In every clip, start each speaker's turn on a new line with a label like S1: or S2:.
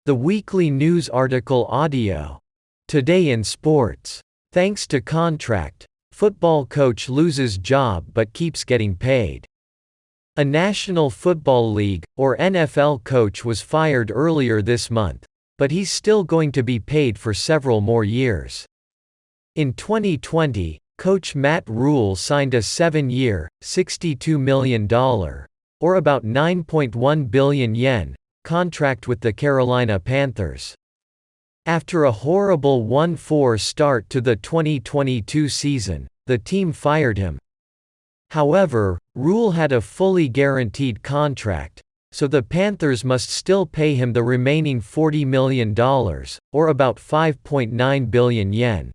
S1: The weekly news article audio. Today in sports. Thanks to contract, football coach loses job but keeps getting paid. A National Football League, or NFL coach was fired earlier this month, but he's still going to be paid for several more years. In 2020, coach Matt Rhule signed a 7-year, $62 million, or about 9.1 billion yen, contract with the Carolina Panthers. After a horrible 1-4 start to the 2022 season, the team fired him. However, Rhule had a fully guaranteed contract, so the Panthers must still pay him the remaining $40 million, or about 5.9 billion yen.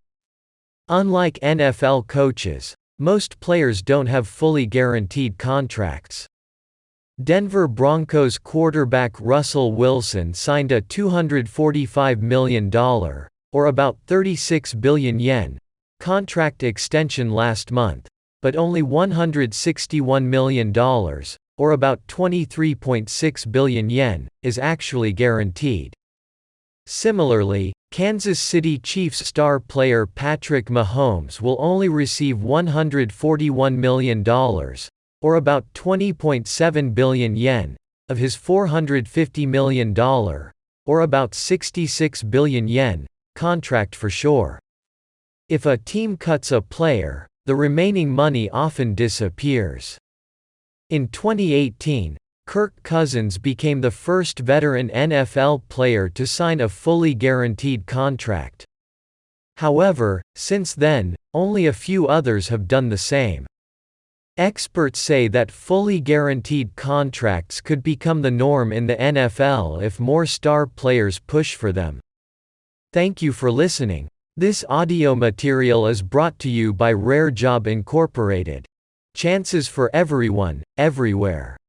S1: Unlike NFL coaches, most players don't have fully guaranteed contracts. Denver Broncos quarterback Russell Wilson signed a $245 million, or about 36 billion yen, contract extension last month, but only $161 million, or about 23.6 billion yen, is actually guaranteed. Similarly, Kansas City Chiefs star player Patrick Mahomes will only receive $141 million, or about 20.7 billion yen, of his $450 million, or about 66 billion yen, contract for sure. If a team cuts a player, the remaining money often disappears. In 2018, Kirk Cousins became the first veteran NFL player to sign a fully guaranteed contract. However, since then, only a few others have done the same. Experts say that fully guaranteed contracts could become the norm in the NFL if more star players push for them. Thank you for listening. This audio material is brought to you by Rare Job Incorporated. Chances for everyone, everywhere.